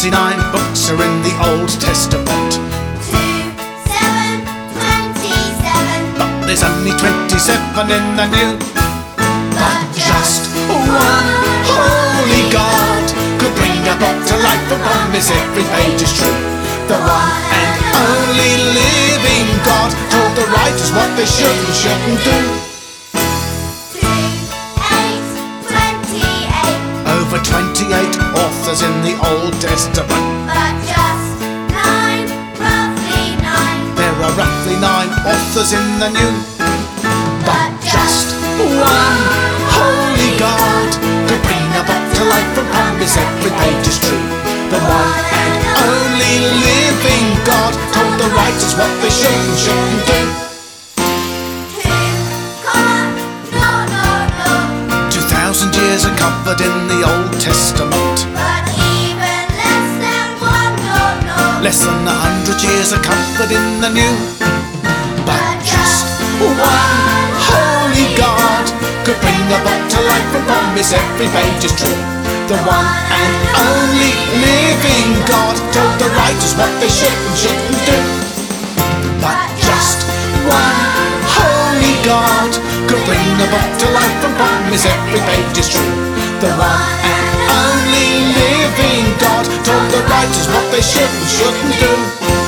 29 books are in the Old Testament, 2, 7, 27. but there's only 27 in the New. But just one holy God could bring a book to life and promise every page is true. The one and only living God told the writers what they should and shouldn't do. 3, 8, 28. Over 28 authors in the Old Testament, But just 9, roughly 9. there are roughly 9 authors in the New. But just one holy God could bring a book to life and promise every page is true. The one and only living God told the writers what they should and shouldn't do. 2, no, no, no. 2,000 years are covered in the Old Testament, But even less than 1, no, no. less than 100 years are covered in the New. But just one holy God could bring a book to life and promise every page is true. The one and only living God told the writers what they should and shouldn't do. But just one holy God could bring a book to life and promise every page is true. The one and only living God told the writers what they should and shouldn't do.